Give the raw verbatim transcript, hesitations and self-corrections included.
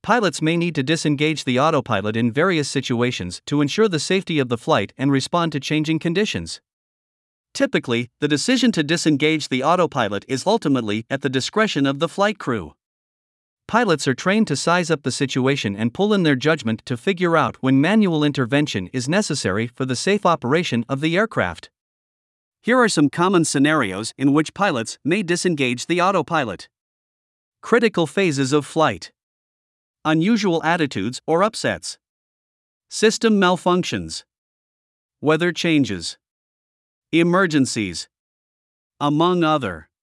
Pilots may need to disengage the autopilot in various situations to ensure the safety of the flight and respond to changing conditions. Typically, the decision to disengage the autopilot is ultimately at the discretion of the flight crew. Pilots are trained to size up the situation and pull in their judgment to figure out when manual intervention is necessary for the safe operation of the aircraft. Here are some common scenarios in which pilots may disengage the autopilot. Critical phases of flight. Unusual attitudes or upsets. System malfunctions. Weather changes. Emergencies. Among other.